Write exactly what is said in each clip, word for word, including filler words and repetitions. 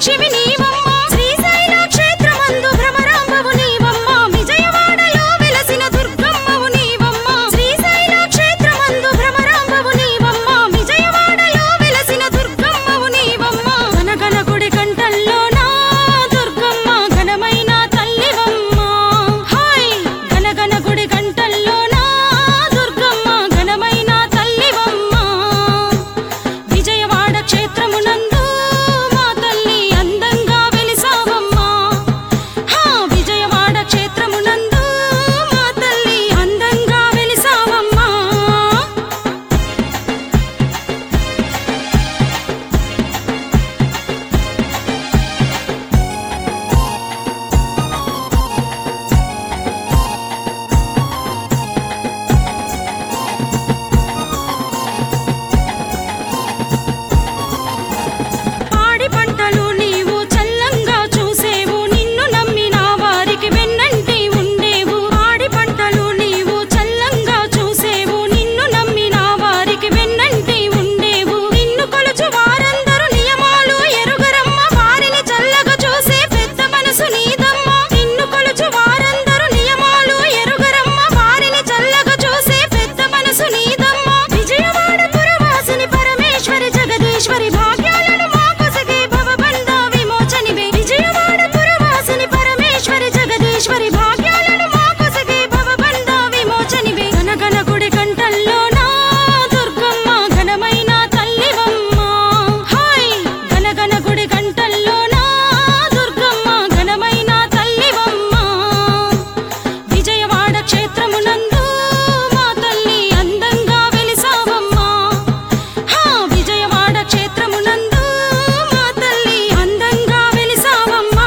మీనాక్షివి నీవమ్మ శ్రీశైల క్షేత్రమందు భ్రమరాంబవు నీవమ్మ విజయవాడలో వెలసిన దుర్గమ్మవు నీవమ్మ శ్రీశైల క్షేత్రమందు భ్రమరాంబవు నీవమ్మ విజయవాడలో వెలసిన దుర్గమ్మవు నీవమ్మ గనగన గుడి గంటల్లోన దుర్గమ్మ ఘనమైన తల్లివమ్మ హాయ్ గనగన గుడి గంటల్లోన దుర్గమ్మ ఘనమైన తల్లివమ్మ విజయవాడ క్షేత్రమునందు మా తల్లి అందంగా వెలిసావమ్మ హా విజయవాడ క్షేత్రమునందు మా తల్లి అందంగా వెలిసావమ్మ పాడి పంటలు నీవు చల్లంగా చూసేవు నిన్ను నమ్మిన వారికి వెన్నంటి ఉండేవు పాడి పంటలు నీవు చల్లంగా చూసేవు నిన్ను నమ్మిన వారికి వెన్నంటి ఉండేవు నిన్ను కొలుచు వారందరూ నియమాలు ఎరుగరమ్మ వారిని చల్లగా చూసే పెద్ద మనసు నీదమ్మ నిన్ను కొలుచు వారందరూ నియమాలు ఎరుగరమ్మ వారిని చల్లగా చూసే పెద్ద మనసు నీదమ్మ విజయవాడ పురవాసిని పరమేశ్వరి జగదీశ్వరి భాగ్యాలను మాకొసగే భవబంధ విమోచనివే విజయవాడ పురవాసిని పరమేశ్వరి జగదీశ్వరి భాగ్యాలను మాకొసగే భవబంధ విమోచనివే గనగన గుడి గంటల్లోన దుర్గమ్మ ఘనమైన తల్లివమ్మ హాయ్ గనగన గుడి గంటల్లోన దుర్గమ్మ ఘనమైన తల్లివమ్మ విజయవాడ క్షేత్రమునందు మా తల్లి అందంగా వెలిసావమ్మ హా విజయవాడ క్షేత్రమునందు మా తల్లి అందంగా వెలిసావమ్మ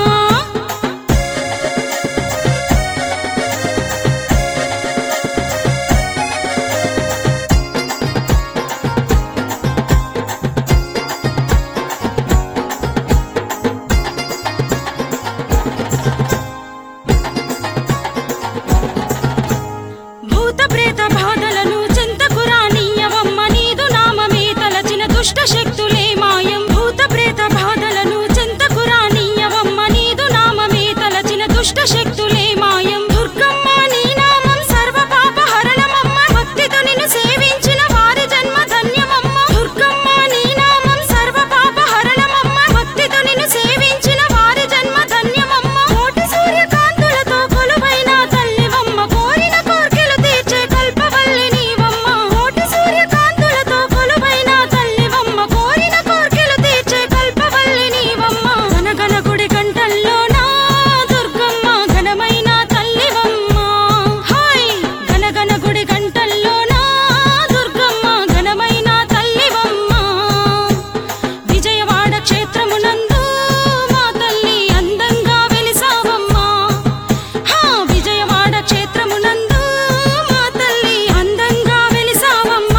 భూత ప్రేత బాధలను చెంతకు రానియ్యవమ్మ నీదు నామమే తలచిన దుష్ట శక్తులే మాయం భూత ప్రేత బాధలను చెంతకు రానియ్యవమ్మ నీదు నామమే తలచిన దుష్ట శక్తులే మాయం దుర్గమ్మ నీ నామం సర్వ పాప హరణమమ్మ భక్తితో నిన్ను సేవించిన వారి జన్మ ధన్యమమ్మ దుర్గమ్మ నీ నామం సర్వ పాప హరణమమ్మ భక్తితో నిన్ను సేవించిన వారి జన్మ ధన్యమమ్మ కోటి సూర్యకాంతులతో కొలువైన తల్లివమ్మ కోరిన కోర్కెలు తీర్చే కల్పవల్లి నీవమ్మ కోటి సూర్యకాంతులతో కొలువైన తల్లివమ్మ కోరిన కోర్కెలు తీర్చే కల్పవల్లి నీవమ్మ గనగన గుడి గంటల్లోన దుర్గమ్మ ఘనమైన తల్లివమ్మ హాయ్ గనగన గుడి గంటల్లోన దుర్గమ్మ ఘనమైన తల్లివమ్మ విజయవాడ క్షేత్రమునందు మా తల్లి అందంగా వెలిసావమ్మ హా విజయవాడ క్షేత్రమునందు మా తల్లి అందంగా వెలిసావమ్మ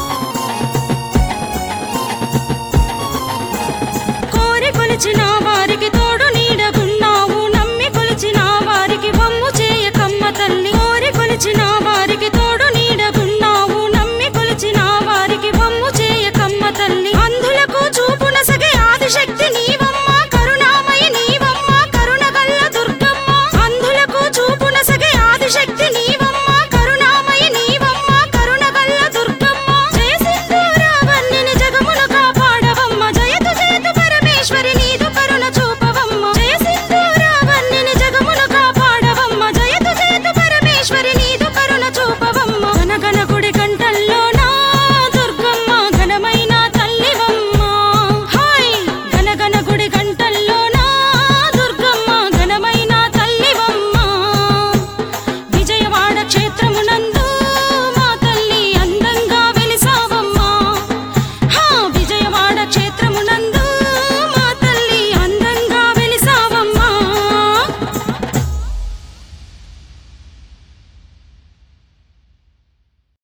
కోరి కొలిచిన వారి